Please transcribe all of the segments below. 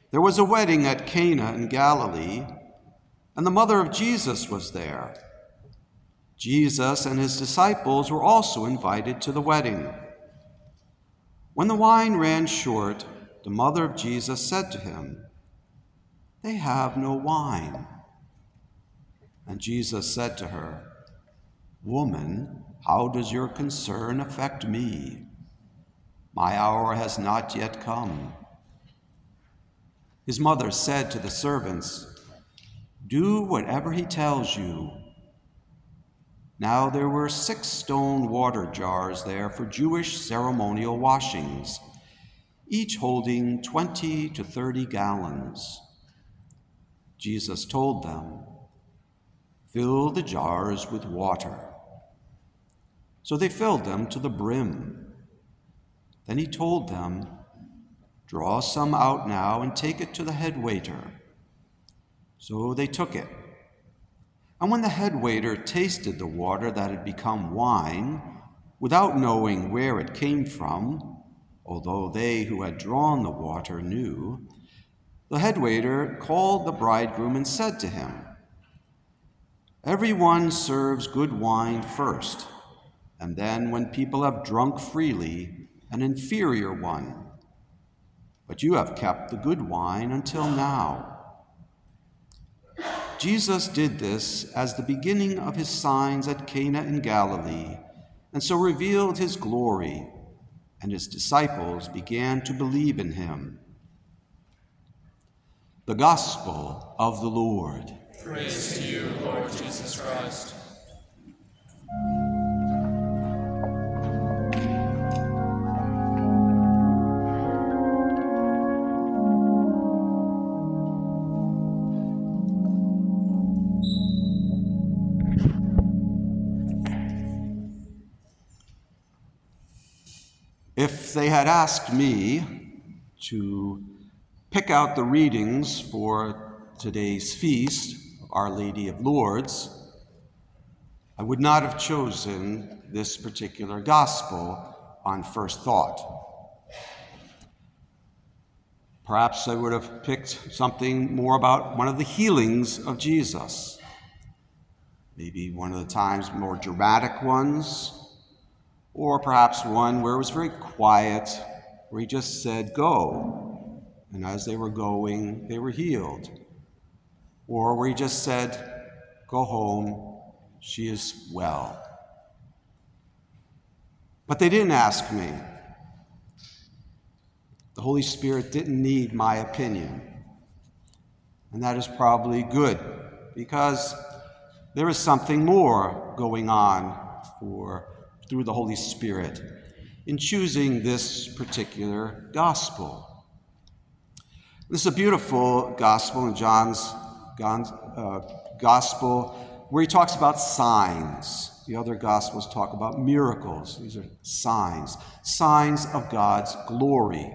There was a wedding at Cana in Galilee, and the mother of Jesus was there. Jesus and his disciples were also invited to the wedding. When the wine ran short, the mother of Jesus said to him, "They have no wine." And Jesus said to her, "Woman, how does your concern affect me? My hour has not yet come." His mother said to the servants, "Do whatever he tells you." Now there were 6 stone water jars there for Jewish ceremonial washings, each holding 20 to 30 gallons. Jesus told them, "Fill the jars with water." So they filled them to the brim. Then he told them, "Draw some out now and take it to the head waiter." So they took it. And when the head waiter tasted the water that had become wine, without knowing where it came from, although they who had drawn the water knew, the head waiter called the bridegroom and said to him, "Everyone serves good wine first, and then when people have drunk freely, an inferior one. But you have kept the good wine until now." Jesus did this as the beginning of his signs at Cana in Galilee, and so revealed his glory, and his disciples began to believe in him. The Gospel of the Lord. Praise to you, Lord Jesus Christ. If they had asked me to pick out the readings for today's feast of Our Lady of Lourdes, I would not have chosen this particular gospel on first thought. Perhaps I would have picked something more about one of the healings of Jesus, maybe one of the times more dramatic ones, or perhaps one where it was very quiet, where he just said, "Go." And as they were going, they were healed. Or where he just said, "Go home, she is well." But they didn't ask me. The Holy Spirit didn't need my opinion. And that is probably good, because there is something more going on through the Holy Spirit in choosing this particular gospel. This is a beautiful gospel in John's gospel where he talks about signs. The other gospels talk about miracles. These are signs of God's glory.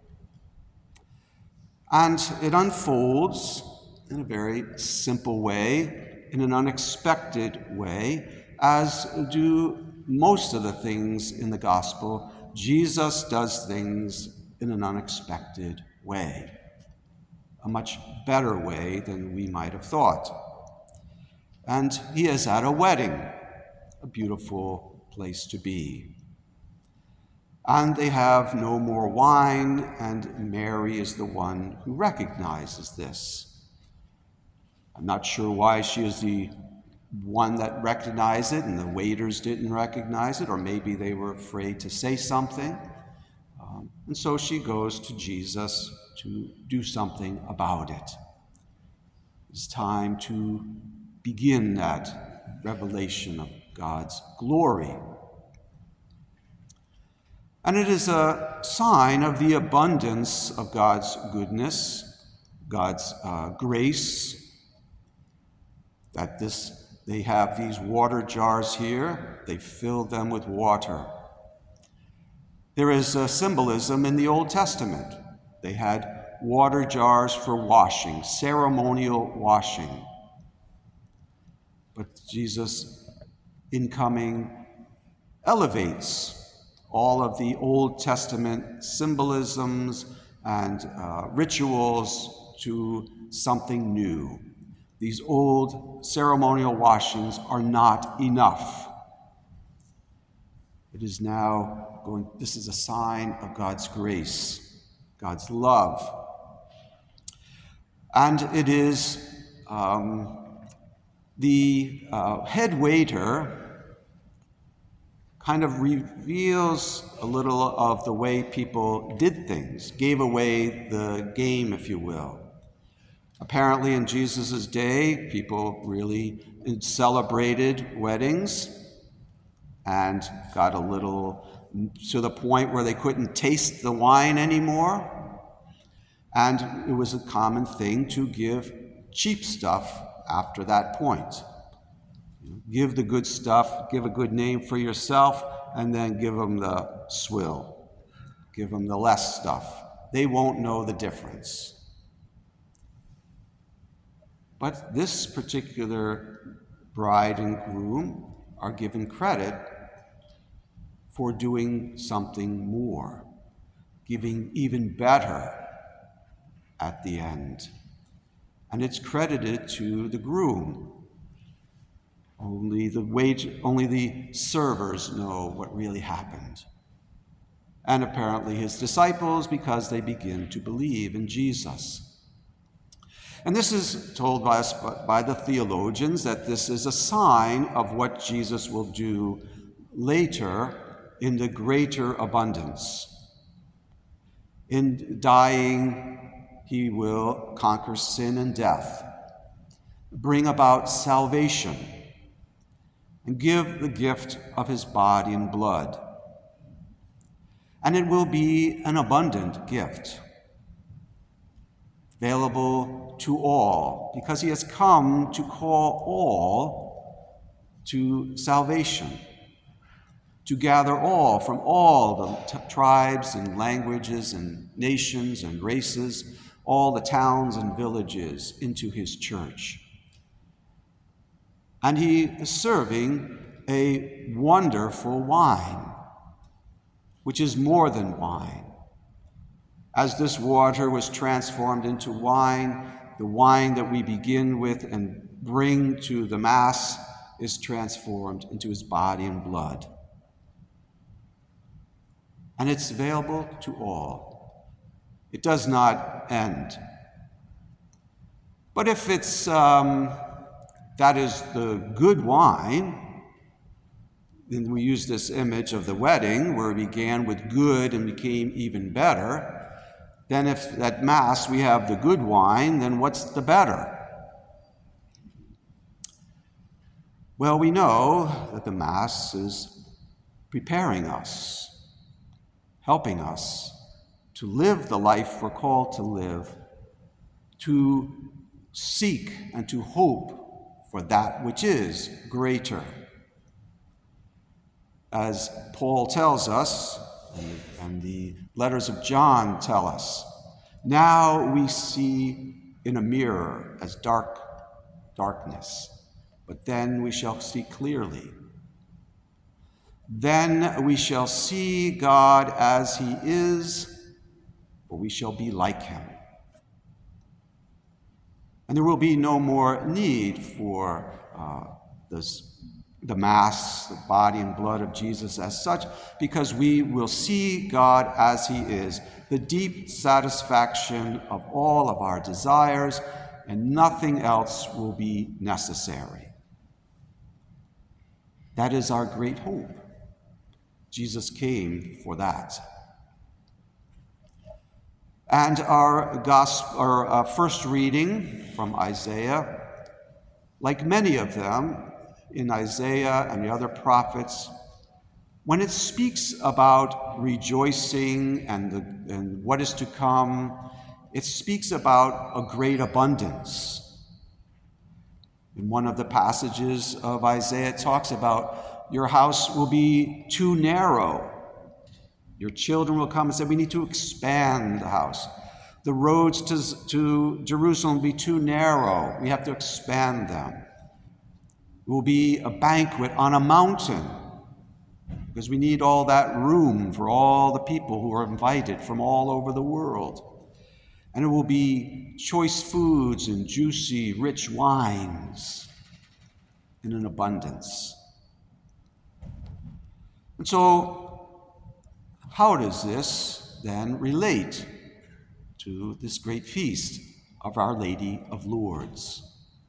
And it unfolds in a very simple way, in an unexpected way, as do most of the things in the gospel. Jesus does things in an unexpected way, a much better way than we might have thought. And he is at a wedding, a beautiful place to be. And they have no more wine, and Mary is the one who recognizes this. I'm not sure why she is the one that recognized it and the waiters didn't recognize it, or maybe they were afraid to say something. And so she goes to Jesus to do something about it. It's time to begin that revelation of God's glory. And it is a sign of the abundance of God's goodness, God's grace, that they have these water jars here. They fill them with water. There is a symbolism in the Old Testament. They had water jars for washing, ceremonial washing. But Jesus, in coming, elevates all of the Old Testament symbolisms and rituals to something new. These old ceremonial washings are not enough. It is now going, this is a sign of God's grace, God's love. And it is the head waiter kind of reveals a little of the way people did things, gave away the game, if you will. Apparently in Jesus' day, people really celebrated weddings and got a little to the point where they couldn't taste the wine anymore. And it was a common thing to give cheap stuff after that point. Give the good stuff, give a good name for yourself, and then give them the swill. Give them the less stuff. They won't know the difference. But this particular bride and groom are given credit for doing something more, giving even better at the end. And it's credited to the groom. Only the servers know what really happened. And apparently his disciples, because they begin to believe in Jesus. And this is told by us by the theologians that this is a sign of what Jesus will do later in the greater abundance. In dying, he will conquer sin and death, bring about salvation, and give the gift of his body and blood. And it will be an abundant gift, available to all, because he has come to call all to salvation, to gather all from all the tribes and languages and nations and races, all the towns and villages into his church. And he is serving a wonderful wine, which is more than wine. As this water was transformed into wine, the wine that we begin with and bring to the Mass is transformed into his body and blood. And it's available to all. It does not end. But if it's that is the good wine, then we use this image of the wedding where it began with good and became even better. Then if at Mass we have the good wine, then what's the better? Well, we know that the Mass is preparing us, helping us to live the life we're called to live, to seek and to hope for that which is greater. As Paul tells us, and the letters of John tell us, now we see in a mirror as darkness, but then we shall see clearly. Then we shall see God as he is, for we shall be like him. And there will be no more need for the Mass, the body and blood of Jesus as such, because we will see God as he is, the deep satisfaction of all of our desires, and nothing else will be necessary. That is our great hope. Jesus came for that. And our first reading from Isaiah, like many of them in Isaiah and the other prophets, when it speaks about rejoicing and what is to come, it speaks about a great abundance. In one of the passages of Isaiah, it talks about your house will be too narrow. Your children will come and say, we need to expand the house. The roads to Jerusalem will be too narrow. We have to expand them. It will be a banquet on a mountain because we need all that room for all the people who are invited from all over the world. and it will be choice foods and juicy, rich wines in an abundance. And so, how does this then relate to this great feast of Our Lady of Lourdes?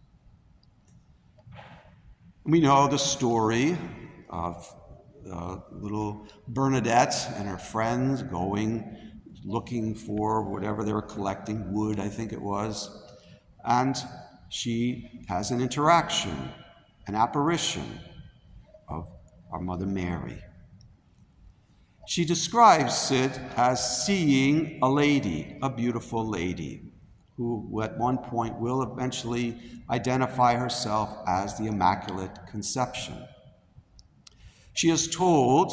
We know the story of little Bernadette and her friends looking for whatever they were collecting, wood, I think it was, and she has an interaction, an apparition of our Mother Mary. She describes it as seeing a lady, a beautiful lady, who at one point will eventually identify herself as the Immaculate Conception. She is told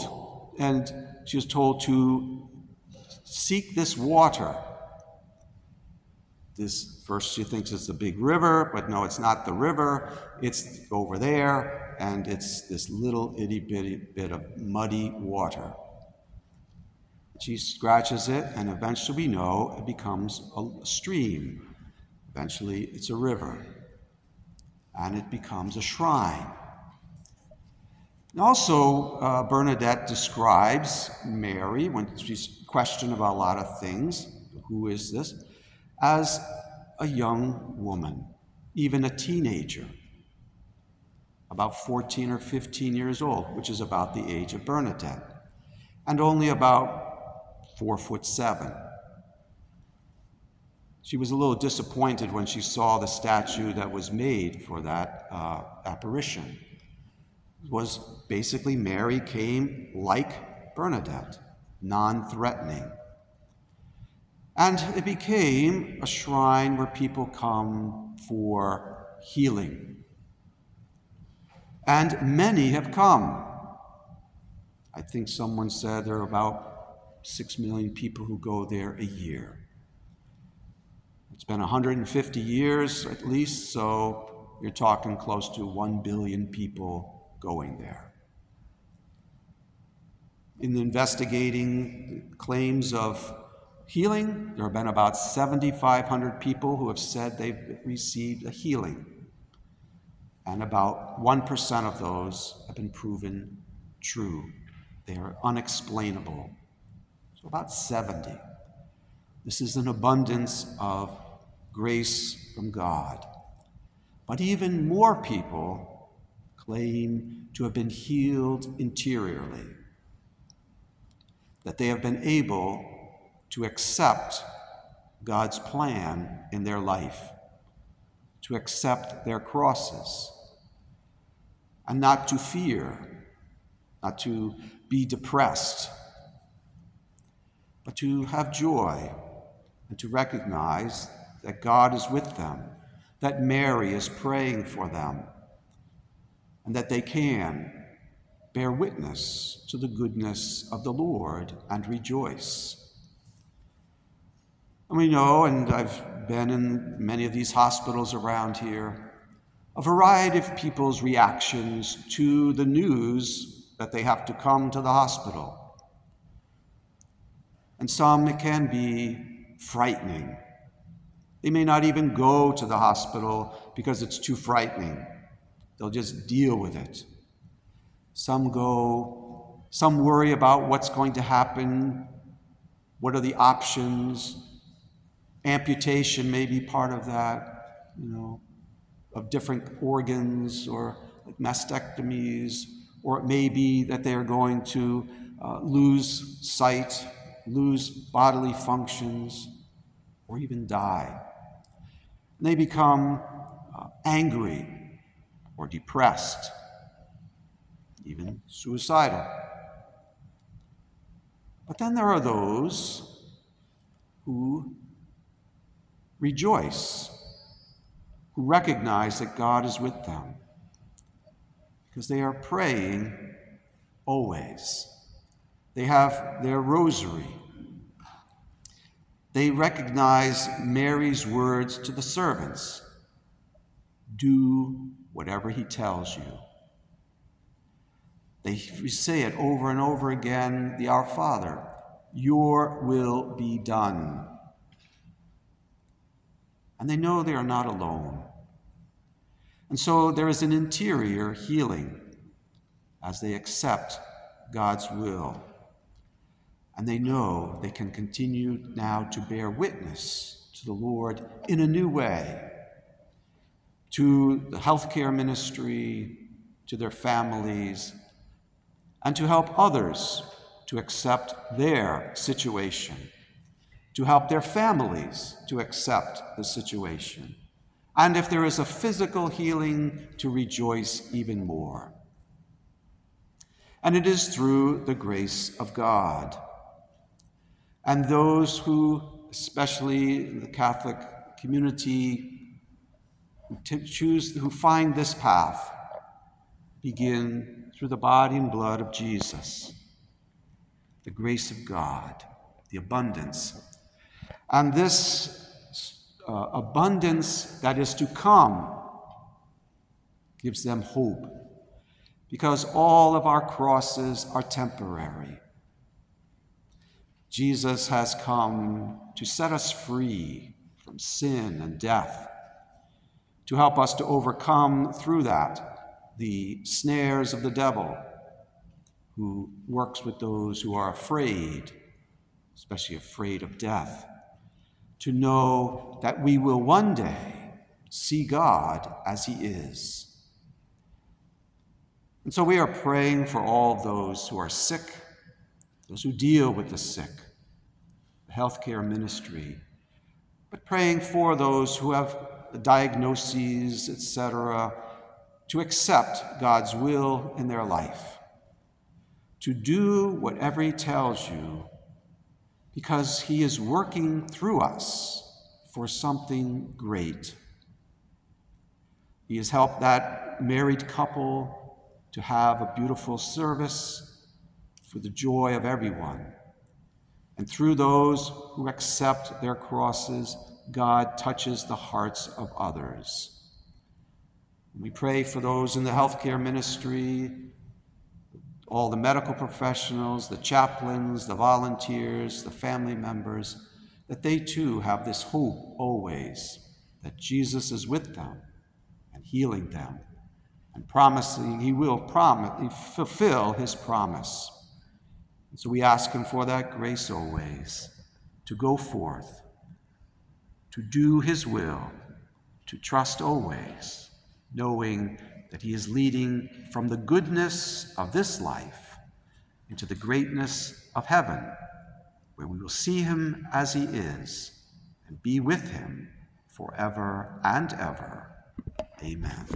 to seek this water. First she thinks it's the big river, but no, it's not the river. It's over there, and it's this little itty-bitty bit of muddy water. She scratches it, and eventually we know it becomes a stream. Eventually it's a river, and it becomes a shrine. And also, Bernadette describes Mary, when she's questioned about a lot of things, who is this, as a young woman, even a teenager, about 14 or 15 years old, which is about the age of Bernadette, and only about 4'7". She was a little disappointed when she saw the statue that was made for that apparition. It was basically Mary came like Bernadette, non-threatening. And it became a shrine where people come for healing. And many have come. I think someone said there are about 6 million people who go there a year. It's been 150 years at least, so you're talking close to 1 billion people going there. In investigating claims of healing, there have been about 7,500 people who have said they've received a healing. And about 1% of those have been proven true. They are unexplainable. So about 70. This is an abundance of grace from God. But even more people claim to have been healed interiorly, that they have been able to accept God's plan in their life, to accept their crosses, and not to fear, not to be depressed, but to have joy and to recognize that God is with them, that Mary is praying for them, and that they can bear witness to the goodness of the Lord and rejoice. And we know, and I've been in many of these hospitals around here, a variety of people's reactions to the news that they have to come to the hospital. And some, it can be frightening. They may not even go to the hospital because it's too frightening. They'll just deal with it. Some worry about what's going to happen. What are the options? Amputation may be part of that, of different organs, or like mastectomies, or it may be that they are going to lose sight, lose bodily functions, or even die. And they become angry or depressed, even suicidal. But then there are those who rejoice, who recognize that God is with them, because they are praying always. They have their rosary. They recognize Mary's words to the servants, "Do whatever he tells you." They say it over and over again, the Our Father, "Your will be done." and they know they are not alone. And so there is an interior healing as they accept God's will. And they know they can continue now to bear witness to the Lord in a new way, to the healthcare ministry, to their families, and to help others to accept their situation, to help their families to accept the situation. And if there is a physical healing, to rejoice even more. And it is through the grace of God. And those who, especially the Catholic community, who find this path, begin through the body and blood of Jesus, the grace of God, the abundance. And this abundance that is to come gives them hope, because all of our crosses are temporary. Jesus has come to set us free from sin and death, to help us to overcome through that the snares of the devil, who works with those who are afraid, especially afraid of death, to know that we will one day see God as he is. And so we are praying for all those who are sick, those who deal with the sick, the healthcare ministry, but praying for those who have diagnoses, etc., to accept God's will in their life, to do whatever he tells you, because he is working through us for something great. He has helped that married couple to have a beautiful service for the joy of everyone. And through those who accept their crosses, God touches the hearts of others. We pray for those in the healthcare ministry, all the medical professionals, the chaplains, the volunteers, the family members, that they too have this hope always that Jesus is with them and healing them and promising he will fulfill his promise. And so we ask him for that grace always, to go forth, to do his will, to trust always, knowing that he is leading from the goodness of this life into the greatness of heaven, where we will see him as he is and be with him forever and ever. Amen.